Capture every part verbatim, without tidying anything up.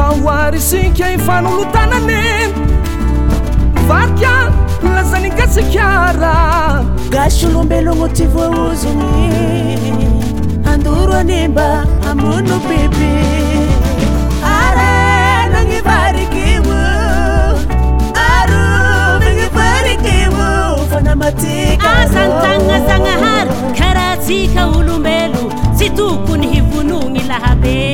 zahoarisika ifanolotanane varika lazany gasikara gasolombelogno ty voaozony andoro animba amono bebe are nangi varikiwo aro nangi varikiwo fanamatika asantanga sangahar karatsika olombelo tsy tokony hivonogny lahabe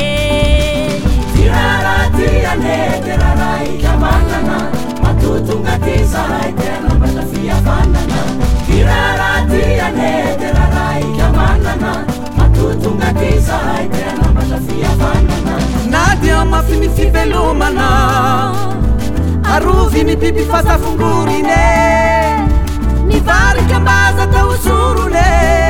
tiraratiane teraraika manana matutunga tisarai tena matafia fanana tiraratiane teraraika manana matutunga tisarai tena matafia fanana nadia mafini fivelomana arovini biby fatafungurine nivarika mbaza tausurune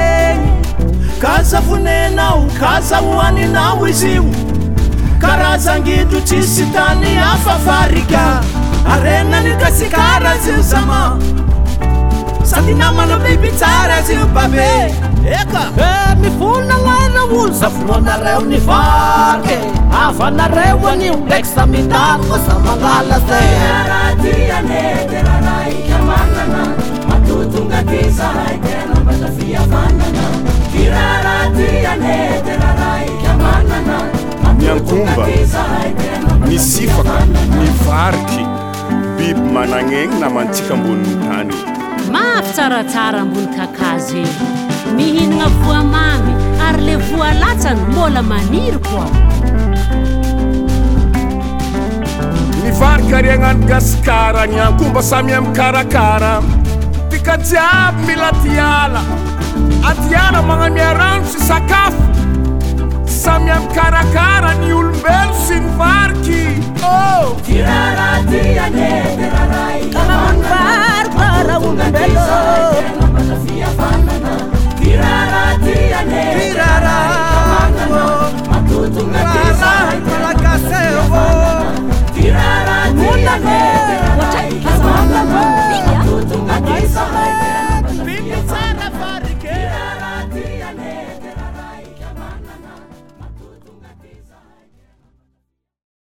kaza funenao kaza uaninao iziu karazangidro tsisy tany afafarika arena ny gasikara zio zama sady namana biby tsara zio babe eka e mifonagnaina olo safonareo ny varike afanareo anio ndraiky samitako sa mangala zay tiraratiane teraraika manana matutunga tisarai tena matafia fanana tiraratiane teraraika manana miankomba ny sifaka ny variky biby managnegny na mantsika amboniny tany mafy tsaratsara ambony kakazo eny mihinagna voa mamy ary le voa latsany mbola maniry koa ny variky ary agnano gasikara ny ankomba samy amy karakara tika jiaby mila tiala atiala magnamia rano sy sakafo samy amy karakara ny olombelo sy ny vary